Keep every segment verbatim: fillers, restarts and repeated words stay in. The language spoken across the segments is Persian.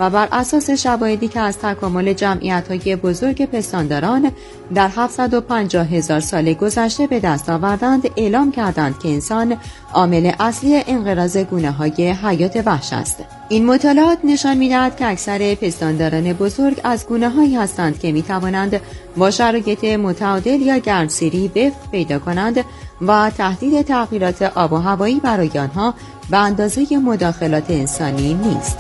و بر اساس شواهدی که از تکامل جمعیت‌های بزرگ پستانداران در هفتصد و پنجاه هزار سال گذشته به دست آوردند، اعلام کردند که انسان عامل اصلی انقراض گونه‌های حیات وحش است. این مطالعات نشان می‌دهد که اکثر پستانداران بزرگ از گونه‌هایی هستند که می‌توانند با شرایط متعادل یا گرمسیری وفق پیدا کنند و تهدید تغییرات آب و هوایی برای آنها به اندازه مداخلات انسانی نیست.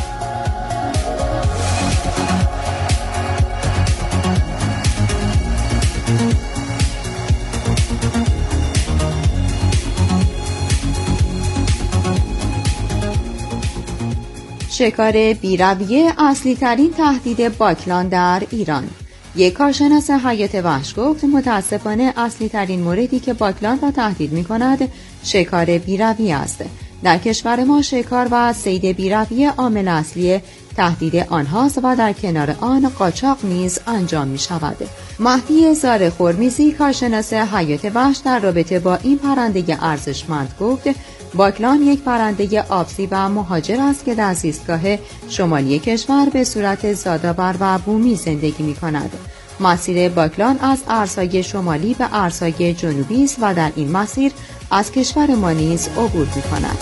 شکار بی‌رویه اصلی ترین تهدید باکلان در ایران. یک کارشناس حیات وحش گفت متاسفانه اصلی ترین موردی که باکلان را تهدید می کند شکار بی‌رویه است. در کشور ما شکار و صید بی‌رویه عامل اصلی تهدید آنهاست و در کنار آن قاچاق نیز انجام می شود. مهدی زار خرمیزی کارشناس حیات وحش در رابطه با این پرنده ارزشمند گفت باکلان یک پرنده آبزی و مهاجر است که در زیستگاه شمالی کشور به صورت زادآور و بومی زندگی می کند. مسیر باکلان از ارسای شمالی به ارسای جنوبی است و در این مسیر از کشور ما نیز عبور می کند.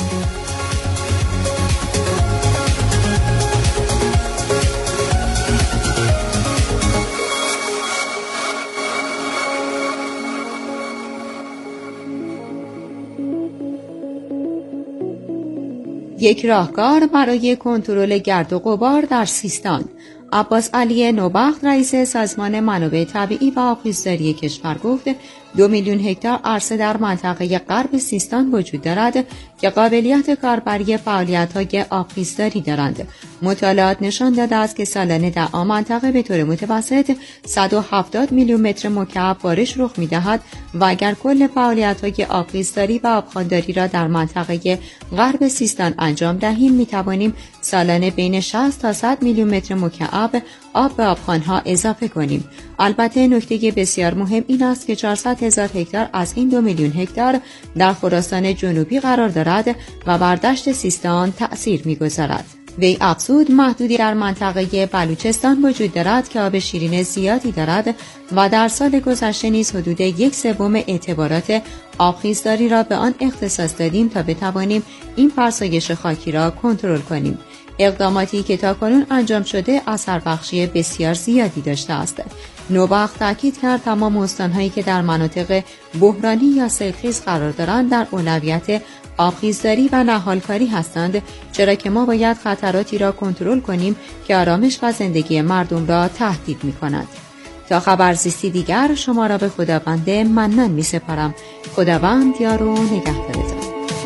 یک راهکار برای کنترل گرد و غبار در سیستان. عباس علی نوبخت رئیس سازمان منابع طبیعی و آبخیزداری کشور گفت دو میلیون هکتار عرصه در منطقه غرب سیستان وجود دارد که قابلیت کاربری فعالیت‌های آبخیزداری دارند. مطالعات نشان داده است که سالانه در آن منطقه به طور متوسط صد و هفتاد میلیون متر مکعب بارش رخ می‌دهد و اگر کل فعالیت‌های آبخیزداری و آبخوانداری را در منطقه غرب سیستان انجام دهیم می‌توانیم سالانه بین شصت تا صد میلیون متر مکعب آب به آبخوان‌ها اضافه کنیم. البته نکته بسیار مهم این است که چهارصد هزار هکتار از این دو میلیون هکتار در خراسان جنوبی قرار دارد و بر دشت سیستان تأثیر می‌گذارد. وی افزود محدودی در منطقه بلوچستان وجود دارد که آب شیرین زیادی دارد و در سال گذشته نیز حدود یک سوم اعتبارات آبخیزداری را به آن اختصاص دادیم تا بتوانیم این فرسایش خاکی را کنترل کنیم. اقداماتی که تاکنون انجام شده اثر بخشی بسیار زیادی داشته است. نوبخت تاکید کرد تمام استان‌هایی که در مناطق بحرانی یا سیلخیز قرار دارند در اولویت آبخیزداری و نهالکاری هستند، چرا که ما باید خطراتی را کنترل کنیم که آرامش و زندگی مردم را تهدید می‌کند. تا خبرزیستی دیگر شما را به خداوند منان می‌سپارم. خداوند یار و نگهدارتان.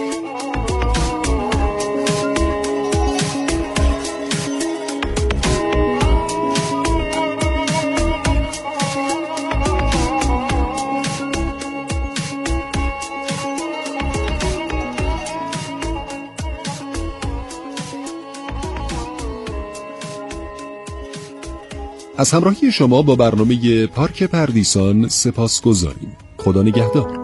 از همراهی شما با برنامه پارک پردیسان سپاسگزاریم. خدا نگهدار.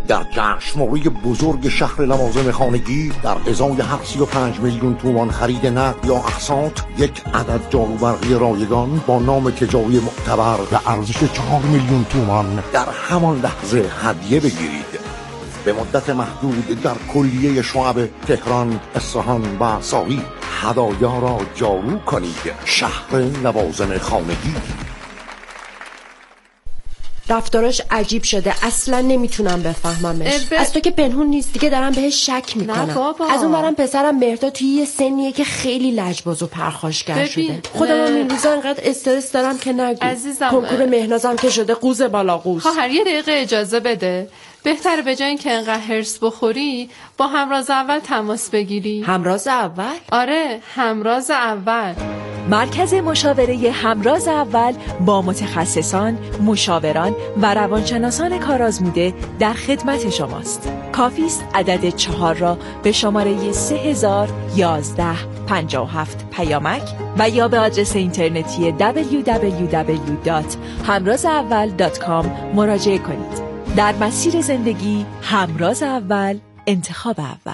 در جشنواره بزرگ شهر لوازم خانگی در ازای هر سی و پنج میلیون تومان خرید نقد یا اقساط یک عدد جاروبرقی رایگان با نام تجاری معتبر و ارزش چهار میلیون تومان در همان لحظه هدیه بگیرید. به مدت محدود در کلیه شعب تهران، اصفهان و ساقی هدایا را جارو کنید. شهر لوازم خانگی. رفتارش عجیب شده، اصلا نمیتونم بفهممش. ب... از تو که پنهون نیست دیگه، دارم بهش شک میکنم. از اون برم پسرم مهرداد توی یه سنیه که خیلی لجباز و پرخاشگر شده. خودم هم این روزا انقدر استرس دارم که نگو. عزیزم کنکور مهنازم که شده قوز بالا قوز. خواهر یه دقیقه اجازه بده. بهتره به جای اینکه انقدر هرس بخوری با همراز اول تماس بگیری. همراز اول؟ آره، همراز اول. مرکز مشاوره همراز اول با متخصصان، مشاوران و روانشناسان کارآزموده در خدمت شماست. کافی است عدد چهار را به شماره سه هزار و یازده پنجاه و هفت پیامک و یا به آدرس اینترنتی دبلیو دبلیو دبلیو دات همراز اول دات کام مراجعه کنید. در مسیر زندگی همراز اول، انتخاب اول.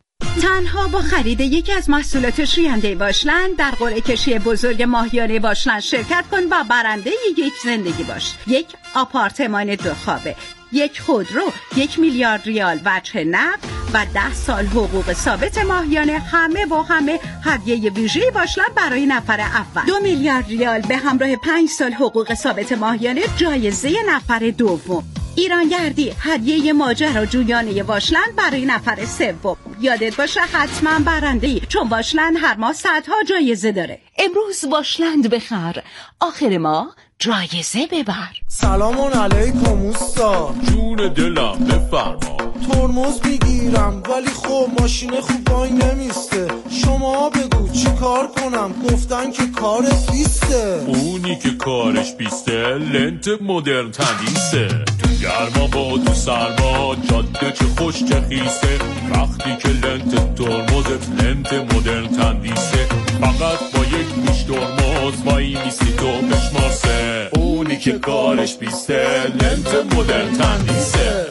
تنها با خرید یکی از محصولات شوینده واشلند در قرعه کشی بزرگ ماهیانه واشلند شرکت کن و برنده یک زندگی باش. یک آپارتمان دو خوابه، یک خودرو، یک میلیارد ریال وجه نقد و ده سال حقوق ثابت ماهیانه، همه و همه هدیه ویژه واشلند برای نفر اول. دو میلیارد ریال به همراه پنج سال حقوق ثابت ماهیانه جایزه نفر دوم. ایرانگردی هدیه ماجراجویانه واشلند برای نفر سوم. یادت باشه حتما برنده‌ای، چون واشلند هر ماه صدها جایزه داره. امروز واشلند بخر، آخر ماه جایزه ببر. سلام علیکم اوستا. جون دلم بفرما. ترمز میگیرم ولی خب ماشین خوب وای نمیسته. شما بگو چی کار کنم؟ گفتن که کارت بیسته. اونی که کارش بیسته لنت مدرن تندیسه. تو گرما با تو سرما جاده چه خوش چه خیسه. وقتی که لنت ترمزت لنت مدرن تندیسه. فقط با یک میش ترمز وای میسی تو بشمارسه. اونی که کارش بیسته لنت مدرن تندیسه.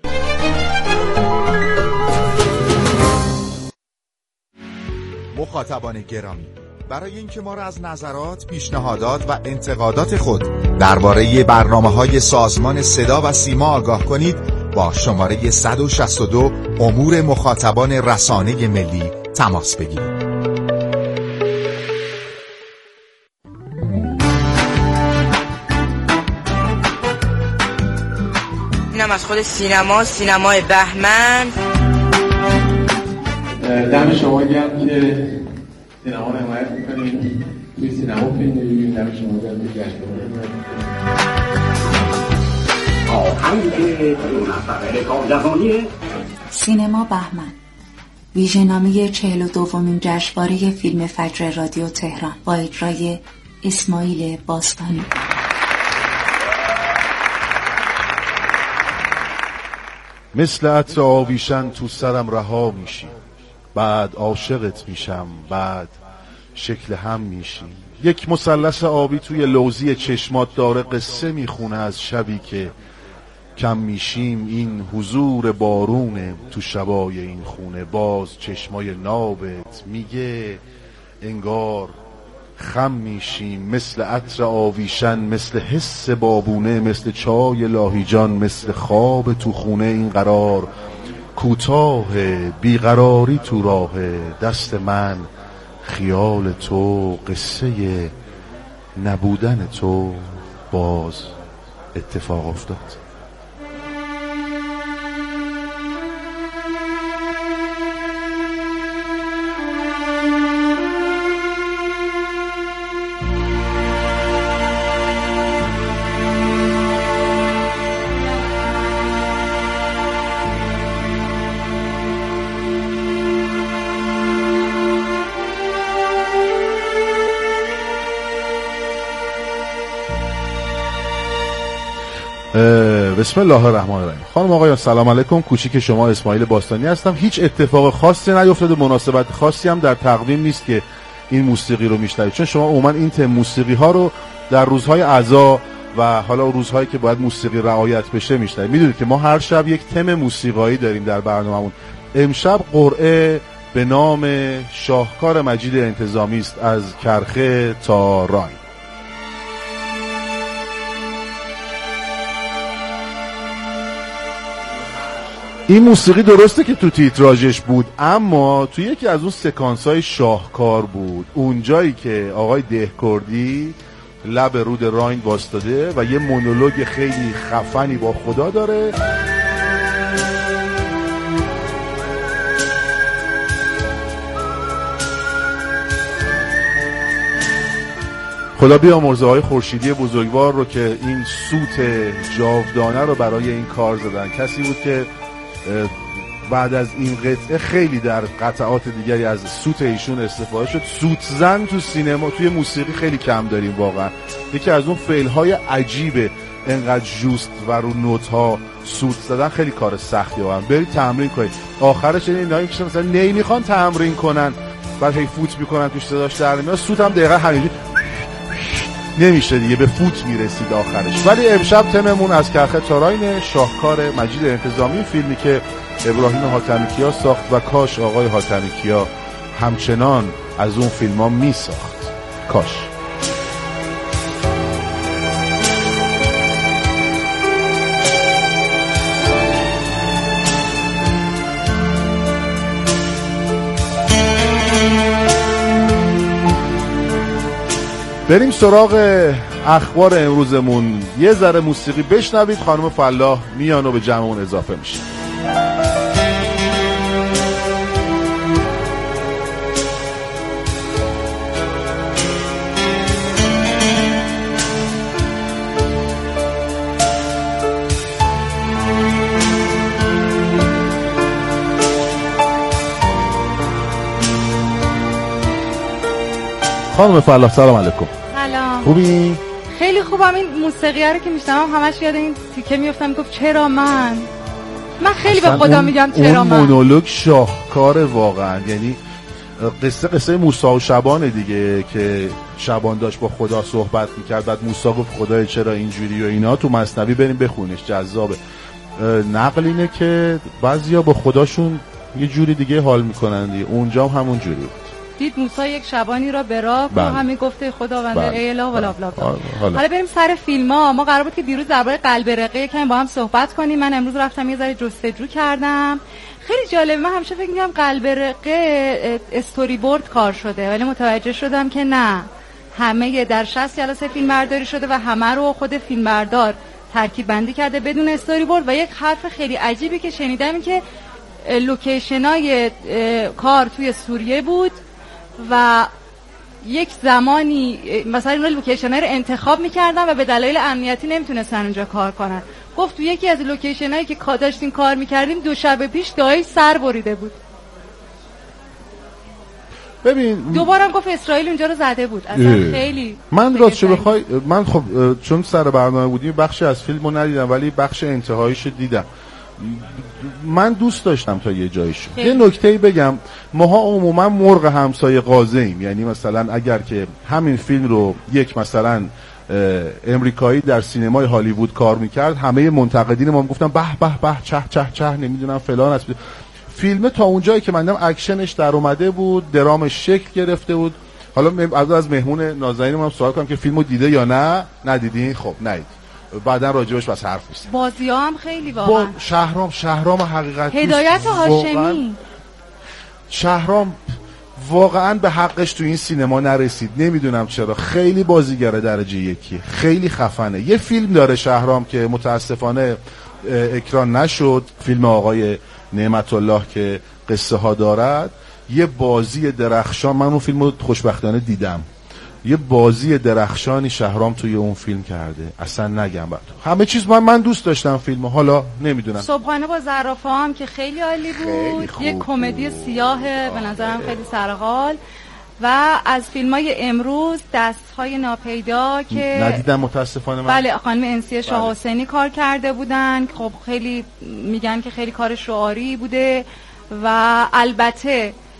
مخاطبان گرامی، برای اینکه ما را از نظرات، پیشنهادات و انتقادات خود درباره برنامه‌های سازمان صدا و سیما آگاه کنید، با شماره صد و شصت و دو امور مخاطبان رسانه ملی تماس بگیرید. اینم از خود سینما، سینمای بهمن. دم شما گرم که سینما رو حمایت میکنید، توی سینما فیلم میبینید. دم شما گرم که جشنواره سینما بهمن، ویژه‌نامه چهل و دومین جشنواره فیلم فجر رادیو تهران با اجرای اسماعیل باستانی. مثل عطر آویشن تو سرم رها میشی، بعد عاشقت میشم، بعد شکل هم میشی. یک مثلث آبی توی لوزی چشمات داره قصه میخونه از شبی که کم میشیم. این حضور بارونه تو شبای این خونه، باز چشمای نابت میگه انگار خم میشیم. مثل عطر آویشن، مثل حس بابونه، مثل چای لاهیجان، مثل خواب تو خونه. این قرار کوتاه، بیقراری تو راه دست من، خیال تو، قصه نبودن تو، باز اتفاق افتاد. بسم الله الرحمن الرحیم. خانم آقایان سلام علیکم. کوچیک شما اسماعیل باستانی هستم. هیچ اتفاق خاصی نیفتاده، مناسبت خاصی هم در تقویم نیست که این موسیقی رو میشنوید، چون شما عموما این تم موسیقی ها رو در روزهای عزا و حالا روزهایی که باید موسیقی رعایت بشه میشنویم. میدونید که ما هر شب یک تم موسیقایی داریم در برنامه‌مون. امشب قرعه به نام شاهکار مجید انتظامی است، از کرخه تا راین. این موسیقی درسته که تو تیتراژش بود، اما تو یکی از اون سکانس‌های شاهکار بود، اون جایی که آقای دهکردی لب رود راین واسطاده و یه مونولوگ خیلی خفنی با خدا داره. خدا بیامرزه های خورشیدی بزرگوار رو که این سوت جاودانه رو برای این کار زدن. کسی بود که بعد از این قطعه خیلی در قطعات دیگری از سوت ایشون استفاده شد. سوت زن تو سینما، توی موسیقی خیلی کم داریم واقعا. یکی از اون فعل‌های عجیبه، انقدر جوست و رو نوت‌ها سوت زدن خیلی کار سختی واقعا. برید تمرین کنید. آخرش اینایی که مثلا نی میخوان تمرین کنن بعد هی فوت میکنن توش صداش در میاد، سوت هم دقیقاً همینجوری نمیشه دیگه، به فوت میرسید آخرش. ولی امشب تممون از کرخه تا راین، شاهکار مجید انتظامی، فیلمی که ابراهیم حاتمیکیا ساخت و کاش آقای حاتمیکیا همچنان از اون فیلم ها می ساخت. کاش. بریم سراغ اخبار امروزمون. یه ذره موسیقی بشنوید، خانم فلاح میان و به جمعمون اضافه میشه. خانم فلاح سلام علیکم. سلام. خوبی؟ خیلی خوبم. این موسیقی رو که میشنوم همش یاد این تیکه میافتم، گفت چرا من من خیلی به خدا میگم چرا اون من. مونولوگ شاهکار واقعا، یعنی قصه قصه موسی و شبانه دیگه که شبان داشت با خدا صحبت میکرد، بعد موسی گفت خدای چرا اینجوری و اینا. تو مثنوی بریم بخونش، جذابه. نقل اینه که بعضیا با خداشون یه جوری دیگه حال میکنن دیگه، اونجا هم همون جوری بود. دید موسی یک شبانی را براق و همین گفته خداوند ای اله بلا بلا بلا. حالا بریم سر فیلم ها. ما قرار بود که دیروز درباره قلب رقه یکم با هم صحبت کنیم. من امروز رفتم یه ذره جستجو کردم. خیلی جالبه. من همیشه فکر می‌کردم قلب رقه استوری بورد کار شده، ولی متوجه شدم که نه، همه در شصت جلسه فیلم برداری شده و همه رو خود فیلم بردار ترکیب بندی کرده بدون استوری بورد. و یک حرف خیلی عجیبی که شنیدم این که لوکیشنای کار توی سوریه بود و یک زمانی مثلا این لوکیشن‌ها رو انتخاب می‌کردن و به دلایل امنیتی نمیتونستن اونجا کار کنن. گفت تو یکی از لوکیشن‌هایی که داشتیم کار می‌کردیم دو شب پیش دایی سر بریده بود. ببین دوبارم گفت اسرائیل اونجا رو زده بود. اصلا خیلی من راستش بخوای من خب چون سر برنامه بودیم بخشی از فیلمو ندیدم، ولی بخش انتهاییشو دیدم. من دوست داشتم تا یه جایشو. یه نکته‌ای بگم، ماها عموما مرغ همسایه غازه‌ایم. یعنی مثلا اگر که همین فیلم رو یک مثلا امریکایی در سینمای هالیوود کار میکرد، همه منتقدین ما میگفتن به به به چه چه چه نمیدونم فلان است. فیلم تا اونجایی که من دیدم اکشنش در اومده بود، درامش شکل گرفته بود. حالا از از مهمون نازنینم سوال کنم که فیلمو دیده یا نه؟ ندیدین؟ خب ندید. بعدن راجبش بس حرف نیست. بازی‌ها هم خیلی واقعا. با شهرام شهرام حقیقت هدایت هاشمی. شهرام واقعا به حقش تو این سینما نرسید. نمیدونم چرا. خیلی بازیگر درجه یکی، خیلی خفنه. یه فیلم داره شهرام که متاسفانه اکران نشد، فیلم آقای نعمت الله که قصه ها دارد. یه بازی درخشان، من اون فیلمو خوشبختانه دیدم. یه بازی درخشانی شهرام توی اون فیلم کرده، اصلا نگم بعد همه چیز. من من دوست داشتم فیلمو. حالا نمیدونم. صبحانه با زرافه هم که خیلی عالی بود، یه کمدی سیاهه به نظرم خیلی سرحال. و از فیلمای امروز دستهای ناپیدا که ندیدم متاسفانه من. بله، خانم انسی شاه حسینی کار کرده بودن. خب خیلی میگن که خیلی کار شعاری بوده و البته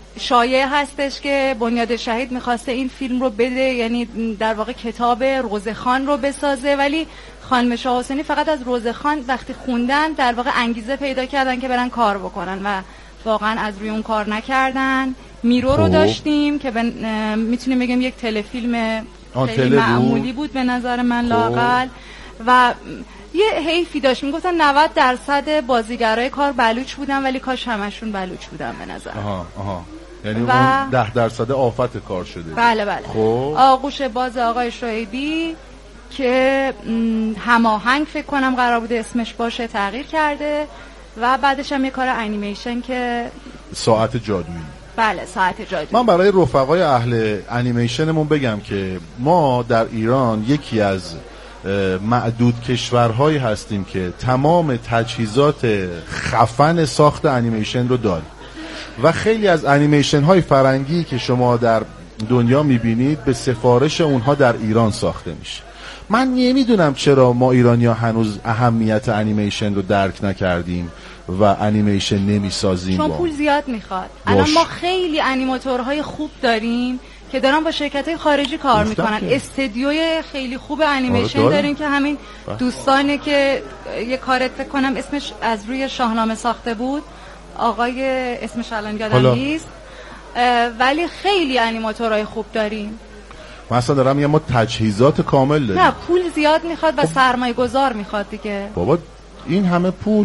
شایعه هستش که بنیاد شهید میخواسته این فیلم رو بده، یعنی در واقع کتاب روزخان رو بسازه، ولی خانم شاه حسینی فقط از روزخان وقتی خوندن در واقع انگیزه پیدا کردن که برن کار بکنن و واقعا از روی اون کار نکردن. میرو رو داشتیم که میتونیم بگیم یک تلفیلم خیلی معمولی بود به نظر من لااقل، و یه حیفی داشت، میگفتن نود درصد بازیگرای کار بلوچ بودن ولی کاش همشون بلوچ بودن به نظر. آها آها یعنی و... اون ده درصد آفت کار شده. بله بله. خب آغوش باز آقای شعیبی که هماهنگ فکر کنم قرار بوده اسمش باشه تغییر کرده، و بعدش هم یه کار انیمیشن که ساعت جادویی. بله ساعت جادویی. من برای رفقای اهل انیمیشنمون بگم که ما در ایران یکی از معدود کشورهایی هستیم که تمام تجهیزات خفن ساخت انیمیشن رو داریم و خیلی از انیمیشن های فرنگی که شما در دنیا میبینید به سفارش اونها در ایران ساخته میشه. من نمیدونم چرا ما ایرانی‌ها هنوز اهمیت انیمیشن رو درک نکردیم و انیمیشن نمیسازیم. چون پول زیاد میخواد. الان ما خیلی انیماتورهای خوب داریم که دارن با شرکت‌های خارجی کار میکنن. استدیوی خیلی خوب انیمیشن داریم. داریم که همین دوستانی که یه کار فکر کنم اسمش از روی شاهنامه ساخته بود، آقای اسمش الان یادم نیست، ولی خیلی انیماتورهای خوب داریم. مثلا دارم یه ما تجهیزات کامل داریم. نه پول زیاد میخواد و سرمایه گذار میخواد دیگه. بابا این همه پول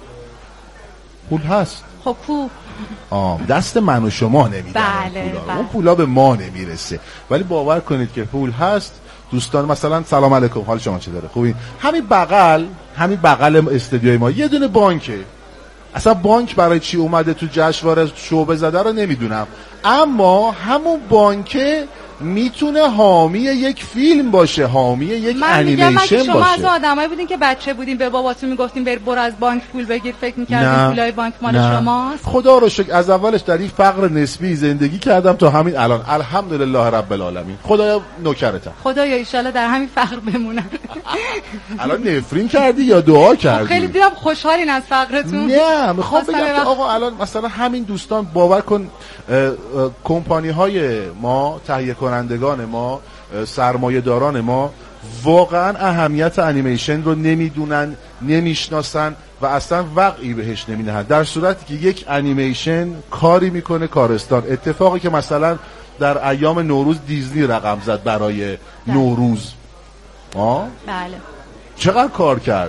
پول هست. خب کو آه دست من و شما نمیدن. بله اون, پولا. بله. اون پولا به ما نمیرسه، ولی باور کنید که پول هست. دوستان مثلا سلام علیکم، حال شما چطوره؟ خوبی؟ همین بغل همین بغل استودیوی ما یه دونه بانکه. اصلا بانک برای چی اومده تو جشنواره شعبه زده رو نمیدونم، اما همون بانکه میتونه حامی یک فیلم باشه، حامی یک انیمیشن باشه. شما از آدمایی بودین که بچه بودین به باباتون میگفتین بر برو از بانک پول بگیر، فکر می‌کردین پولای بانک مال شماست؟ خدا رو شکر از اولش در این فقر نسبی زندگی کردم تا همین الان، الحمدلله رب العالمین. خدایا نوکرتم. خدایا ان شاءالله در همین فقر بمونم. الان نفرین کردی یا دعا کردی؟ خیلی دیدم خوشحالین از فقرتون. نه میخوام بگم که آقا الان مثلا همین دوستان باور کن کمپانی های ما، تهیه کنندگان ما، سرمایه داران ما واقعا اهمیت انیمیشن رو نمیدونن، نمیشناسن و اصلا وقعی بهش نمیدهن، در صورتی که یک انیمیشن کاری میکنه کارستان. اتفاقی که مثلا در ایام نوروز دیزنی رقم زد برای نوروز. آه؟ بله. چقدر کار کرد؟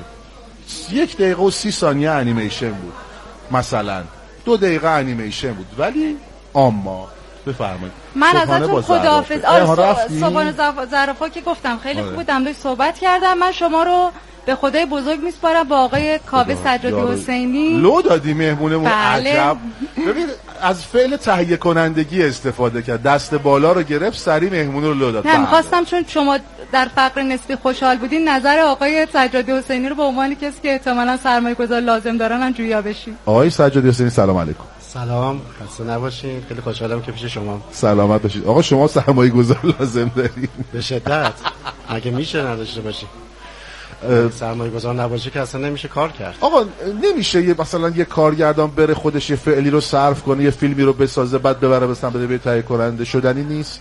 یک دقیقه و سی ثانیه انیمیشن بود، مثلا دو دقیقه انیمیشن بود، ولی اما بفرمایید. من ازتون خداحافظ. آره صبحانه ظرفا که گفتم خیلی خوب بودم، داشت صحبت کردم. من شما رو به خدای بزرگ میسپارم، با آقای کاوه سجادی حسینی. لو دادی مهمونمون. بله. عجب. ببین از فعل تهیه کنندگی استفاده کرد، دست بالا رو گرفت، سری مهمون رو لو داد. نه می‌خواستم چون شما در فقر نسبی خوشحال بودین نظر آقای سجادی حسینی رو به عنوان کسی که احتمالاً سرمایه‌گذار لازم دارن هم جویا بشین. آقای سجادی حسینی سلام علیکم. سلام، خسته نباشین. خیلی خوشحالم که پیش شما. سلامت باشید. آقا شما سرمایه‌گذار لازم دارین؟ به شدت. مگه میشه نداشته باشی؟ سرمایه‌گذار نباشه که اصلا نمیشه کار کرد. آقا نمیشه یه مثلا یه کارگردان بره خودش یه فعلی رو صرف کنه، یه فیلمی رو بسازه، بعد ببره مثلا بده به تهیه کننده؟ شدنی نیست؟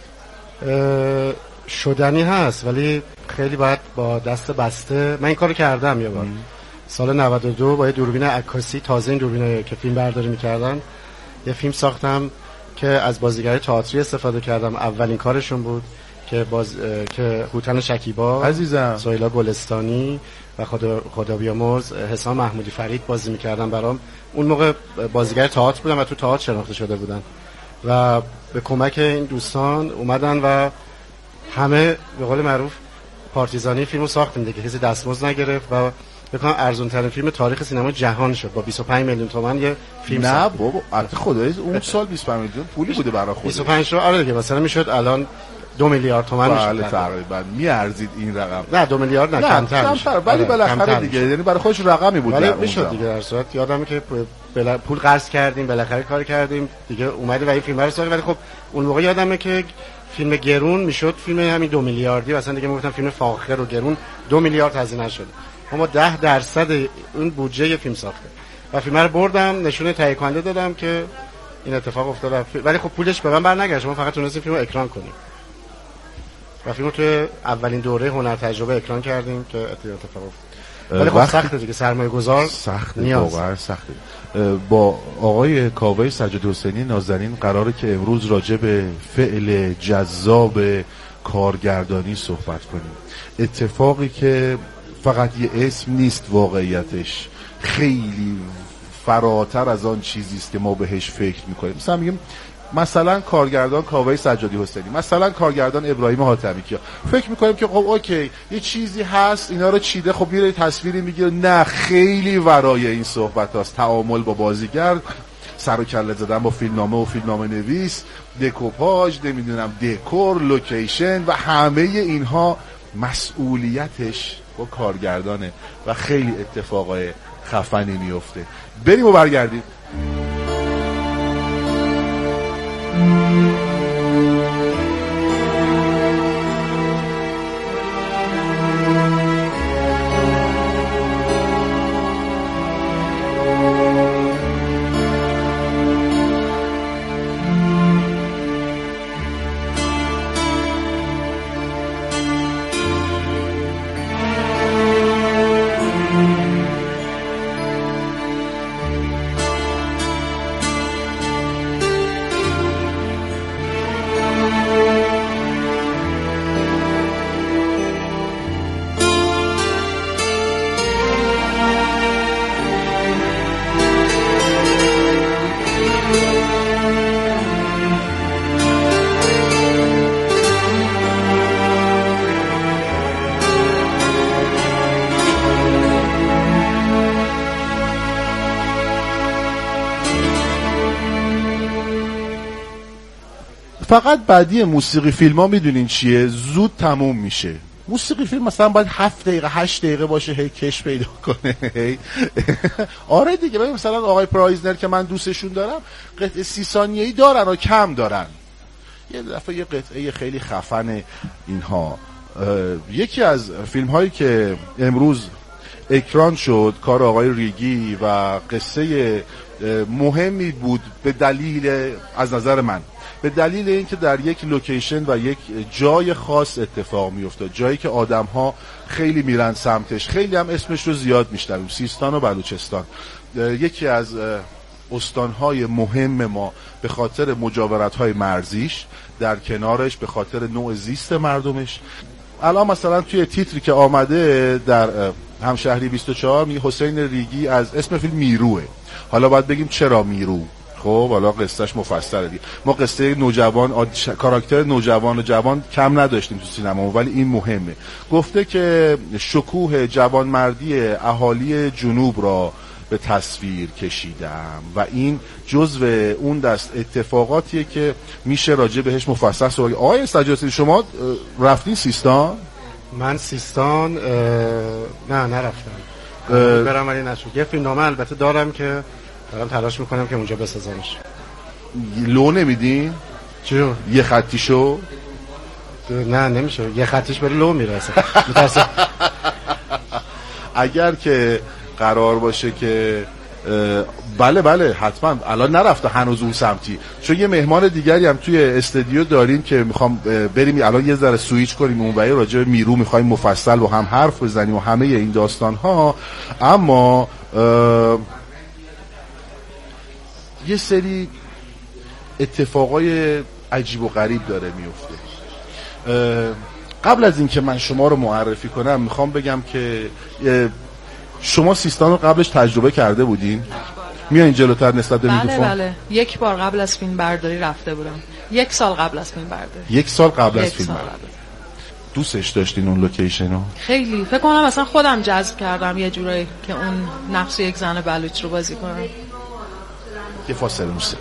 شدنی هست، ولی خیلی باید با دست بسته. من این کارو کردم یه بار سال نود و دو با یه دوربین عکاسی، تازه این دوربینایی که فیلم برداری می‌کردن، یه فیلم ساختم که از بازیگرای تئاتری استفاده کردم. اولین کارشون بود که باز که هوتن شکیبا عزیزم، سهیلا گلستانی و خدا خدا بیامرز حسام محمودی فرید بازی می‌کردن برام. اون موقع بازیگر تئاتر بودم و تو تئاتر شناخته شده بودن و به کمک این دوستان اومدن و همه به قول معروف پارتیزانی فیلمو ساختیم دیگه. کسی دستمزد نگرفت و بکنم ارزون ترین فیلم تاریخ سینما جهان شد با بیست و پنج میلیون تومان یه فیلم. نه بابا البته خدایی اون سال بیست و پنج میلیون پولی بوده برای خودش. بیست و پنج تا آره دیگه، مثلا میشد الان دو میلیارد تومان میشد. بله تقریبا میارزید این رقم. نه دو میلیارد نه, نه کمتر میشه، ولی بالاخره دیگه یعنی برای خودش رقمی بود. ولی میشد دیگه. در صورت یادمه که بلا... پول قرض کردیم، بالاخره کار کردیم دیگه، اومدیم و این فیلم رو ساختیم. ولی خب اون موقع یادمه که فیلم گرون میشد فیلم همین دو میلیاردی، مثلا دیگه میگفتن فیلم فاخر و گرون دو میلیارد هزینه شده، اما ده درصد اون بودجه فیلم ساخته. و فیلم رو بردم نشونه تهیه کننده دادم که این اتفاق افتاد، ولی خب پولش به من برنگشت. ما فقط تونستیم فیلمو اکران کنیم و فیلمو توی اولین دوره هنر تجربه اکران کردیم که اتفاق افتاد. ولی خب سخته دیگه، سرمایه گذار سخته، واقعا سخته. با آقای کاوه سجاد حسینی نازنین قراره که امروز راجع به فعل جذاب کارگردانی صحبت کنیم. اتفاقی که فقط یه اسم نیست، واقعیتش خیلی فراتر از آن چیزی است که ما بهش فکر میکنیم. مثلا میگیم مثلا کارگردان کاوه سجادی حسینی، مثلا کارگردان ابراهیم حاتمی کیا، فکر میکنیم که خب اوکی یه چیزی هست اینا رو چیده، خب میره تصویری میگیره. نه، خیلی ورای این صحبت هست. تعامل با بازیگر، سر و کله زدن با فیلمنامه و فیلمنامه نویس، دکوپاژ، نمیدونم دکور، لوکیشن و همه اینها مسئولیتش با کارگردانه و خیلی اتفاقای خفنی میفته. بریم و برگردیم. فقط بعدی موسیقی فیلم ها میدونین چیه؟ زود تموم میشه. موسیقی فیلم مثلا باید هفت دقیقه هشت دقیقه باشه هی کش پیدا کنه. هی آره دیگه. ببین مثلا آقای پرایزنر که من دوستشون دارم قطعه سی ثانیه‌ای دارن و کم دارن. یه دفعه یه قطعه خیلی خفن اینها. یکی از فیلم هایی که امروز اکران شد کار آقای ریگی و قصه مهمی بود به دلیل، از نظر من به دلیل اینکه در یک لوکیشن و یک جای خاص اتفاق میافتاد، جایی که آدم‌ها خیلی میرن سمتش، خیلی هم اسمش رو زیاد میشنویم، سیستان و بلوچستان. یکی از استانهای مهم ما به خاطر مجاورت‌های مرزیش، در کنارش به خاطر نوع زیست مردمش. الان مثلا توی تیتری که آمده در همشهری بیست و چهار میگه حسین ریگی از اسم فیلم میروه. حالا باید بگیم چرا میرو؟ خب حالا قصهش مفصله دیگه. ما قصه نوجوان آد... کاراکتر نوجوان و جوان کم نداشتیم تو سینما، ولی این مهمه. گفته که شکوه جوانمردی اهالی جنوب را به تصویر کشیدم و این جزو اون دست اتفاقاتیه که میشه راجع بهش مفصل صحبت. آقای سجادی شما رفتین سیستان؟ من سیستان نه نرفتم. برم ولی نشد. یه فیلمنامه البته دارم که دارم تلاش میکنم که اونجا بسازمش. لو نمیدین؟ چرا؟ یه خطیشو؟ نه نمیشه. یه خطیش بری لو میرسه. متاسف. اگر که قرار باشه که بله بله حتما. الان نرفته هنوز اون سمتی، چون یه مهمان دیگری هم توی استودیو داریم که میخوام بریم الان یه ذره سویچ کنیم اون ولی راجع به میرو میخوایم مفصل با هم حرف بزنیم و همه این داستان ها. اما یه سری اتفاقای عجیب و غریب داره میفته. قبل از اینکه من شما رو معرفی کنم میخوام بگم که شما سیستان رو قبلش تجربه کرده بودین؟ میایین جلوتر نسبت به میکروفون؟ بله بله. یک بار قبل از فیلم برداری رفته بودم. یک سال قبل از فیلم برداری. یک سال قبل از فیلم برداری. دوستش داشتین اون لوکیشن رو؟ خیلی. فکر کنم مثلا خودم جذب کردم یه جورایی که اون نقش یک زن بلوچ رو بازی کنم. یه فاصله موسیقی.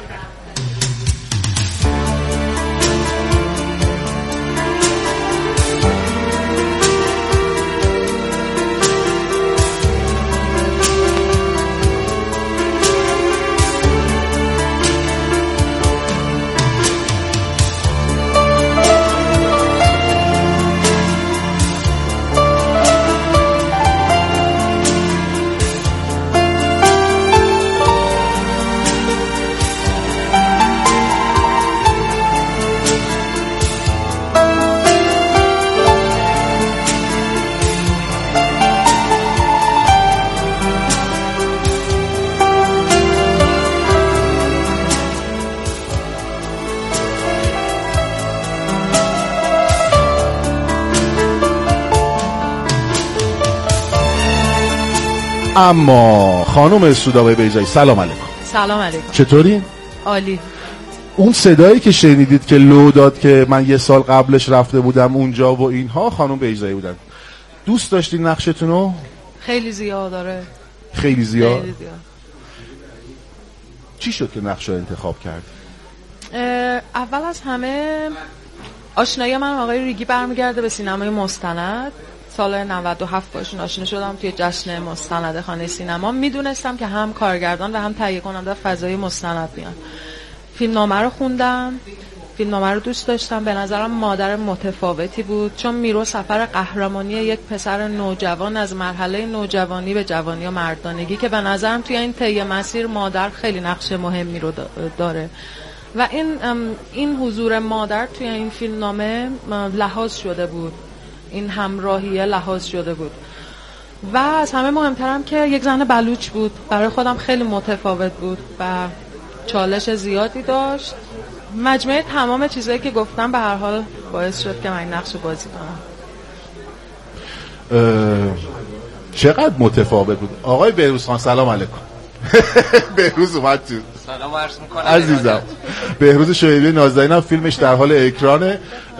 اما خانم سودابه بیضایی سلام علیکم. سلام علیکم. چطوری؟ عالی. اون صدایی که شنیدید که لو داد که من یه سال قبلش رفته بودم اونجا و اینها خانم بیضایی بودن. دوست داشتین نقشتونو؟ خیلی زیاد داره. خیلی زیاد. خیلی زیاد. چی شد که نقش رو انتخاب کرد؟ اول از همه آشنایی من آقای ریگی برمیگرده به سینمای مستند. سال نود و هفت باشون آشنا شدم توی جشن مستند خانه سینما. میدونستم که هم کارگردان و هم تهیه کننده فضای مستند میان. فیلمنامه رو خوندم، فیلمنامه رو دوست داشتم. به نظرم مادر متفاوتی بود، چون میرو سفر قهرمانی یک پسر نوجوان از مرحله نوجوانی به جوانی و مردانگی که به نظرم توی این طی مسیر مادر خیلی نقش مهمی رو داره و این این حضور مادر توی این فیلمنامه لحاظ شده بود، این همراهیه لحاظ شده بود و از همه مهمترم که یک زن بلوچ بود. برای خودم خیلی متفاوت بود و چالش زیادی داشت. مجموعه تمام چیزایی که گفتم به هر حال باعث شد که من نقش بازی کنم. چقدر متفاوت بود. آقای بهروز خان سلام علیکم. بهروز اومد تو. سلام عرض می‌کنم عزیزم. بهروز شعیبی نازنین هم فیلمش در حال اکرانه.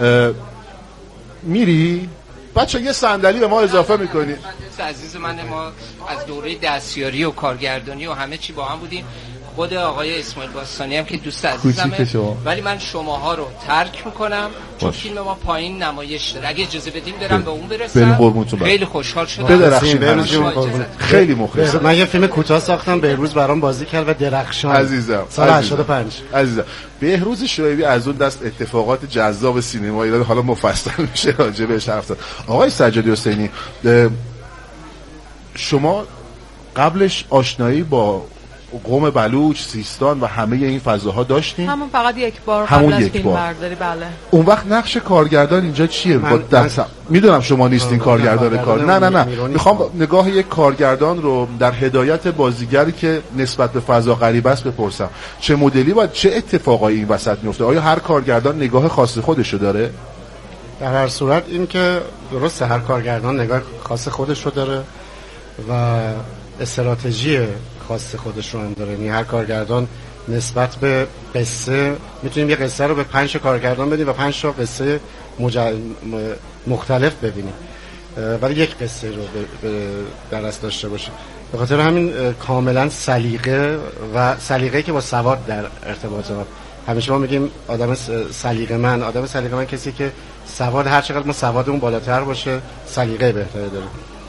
میری؟ بچه یه صندلی به ما اضافه میکنی. عزیز من، ما از دوره دستیاری و کارگردانی و همه چی با هم بودیم. خود آقای اسماعیل باستانی هم که دوست عزیزمه، ولی من شماها رو ترک میکنم چون فیلم ما پایین نمایش داره. اگه اجازه بدیم برم به اون برسم. خیلی خوشحال شدم. بدرخشید. خیلی مخلصم. من یه فیلم کوتاه ساختم، بهروز برام بازی کرد و درخشان. عزیزم. سال هشتاد و پنج. عزیزم. بهروز شعیبی از اون دست اتفاقات جذاب سینما ایران، حالا مفصل میشه راجع بهش حرف زد. آقای سجادی حسینی، شما قبلش آشنایی با قوم بلوچ، سیستان و همه این فضاها داشتین؟ همون فقط یک بار قبل از فیلم برداری. بله. اون وقت نقش کارگردان اینجا چیه؟ من... من... میدونم شما نیستین کارگردان کار. نه نه نه. میخوام نگاه یک کارگردان رو در هدایت بازیگری که نسبت به فضا غریب است بپرسم. چه مدلی باید، چه اتفاقایی این وسط میفته؟ آیا هر کارگردان نگاه خاص خودشو داره؟ در هر صورت این که درسته هر کارگردان نگاه خاص خودشو داره و استراتژی خاص خودش رو هم داره. یعنی هر کارگردان نسبت به قصه میتونیم یه قصه رو به پنج کارگردان بدیم و پنج تا قصه مجا... مختلف ببینیم ولی یک قصه رو در اصل داشته باشیم. به خاطر همین کاملا سلیقه و سلیقه‌ای که با سواد در ارتباطه. همیشه ما میگیم آدم سلیقه من، آدم سلیقه من کسی که سواد هر چقدر ما سوادمون بالاتر باشه سلیقه بهتری داره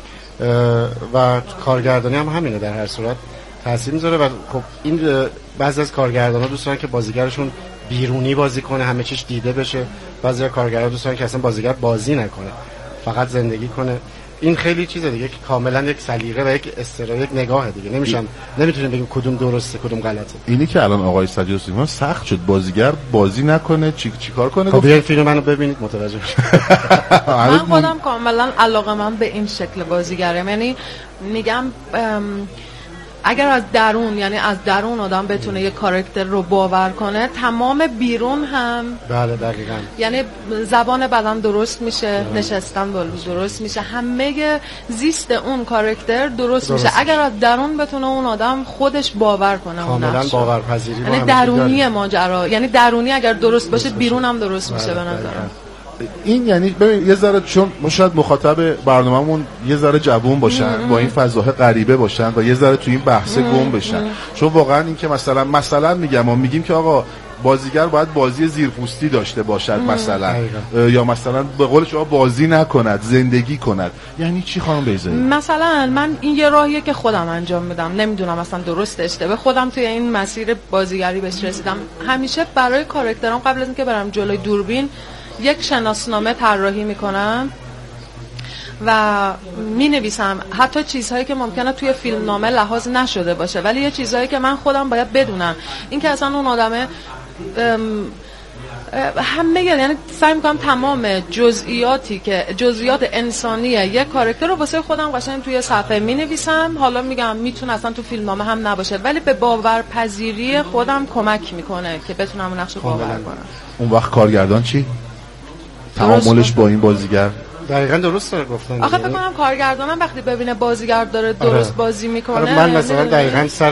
و کارگردانی هم همینه. در هر صورت تاثیر میذاره و خب این بعضی از کارگردانا دوست دارن که بازیگرشون بیرونی بازی کنه، همه چیش دیده بشه. بعضی از کارگردانا دوست دارن که اصلا بازیگر بازی نکنه، فقط زندگی کنه. این خیلی چیزه دیگه که کاملا یک سلیقه و یک استرا یک نگاه دیگه. نمیشن نمیتونیم بگیم کدوم درسته کدوم غلطه. اینی که الان آقای سجاد حسینی سخت شد بازیگر بازی نکنه چی چیکار کنه؟ خب بیاین فیلم منو ببینید متوجه بشید. من خودم کاملا علاقه‌مند به این شکل بازیگرم. یعنی میگم اگر از درون، یعنی از درون آدم بتونه یک کاراکتر رو باور کنه، تمام بیرون هم بله دقیقاً، یعنی زبان بدن درست میشه، نشستن درست میشه، همه زیست اون کاراکتر درست, درست میشه اگر از درون بتونه اون آدم خودش باور کنه. کاملا باورپذیری، یعنی درونی ماجرا، یعنی درونی اگر درست باشه بیرون هم درست میشه به نظرم. این یعنی ببین یه ذره، چون ما شاید مخاطب برنامه‌مون یه ذره جوون باشن، با این فضاهای غریبه باشن و یه ذره تو این بحث گم بشن. چون واقعا این که مثلا مثلا میگم ما میگیم که آقا بازیگر باید بازی زیرپوستی داشته باشد مثلا، یا مثلا به قول شما بازی نکند، زندگی کند. یعنی چی خانم بیضایی؟ مثلا من این یه راهیه که خودم انجام میدم، نمیدونم مثلا درست اشتباه، خودم توی این مسیر بازیگری بهش رسیدم. همیشه برای کاراکترام قبل از اینکه برم جلوی دوربین یک شناسنامه طراحی میکنم و می نویسم حتی چیزهایی که ممکنه توی فیلمنامه لحاظ نشده باشه، ولی یه چیزهایی که من خودم باید بدونم. این که اصلا اون آدمه همه، یعنی سعی میکنم تمام جزئیاتی که جزئیات انسانی یک کاراکتر رو واسه خودم قشنگ توی صفحه می نویسم. حالا میگم میتونه اصلا تو فیلمنامه هم نباشه، ولی به باورپذیری خودم کمک میکنه که بتونم اون نقش رو باور کنم. اون وقت کارگردان چی؟ تعاملش با این بازیگر دقیقاً درست داره گفتن. آخه فکر کنم کارگردانم وقتی ببینه بازیگر داره درست آره. بازی میکنه. آره من مثلا دقیقاً سر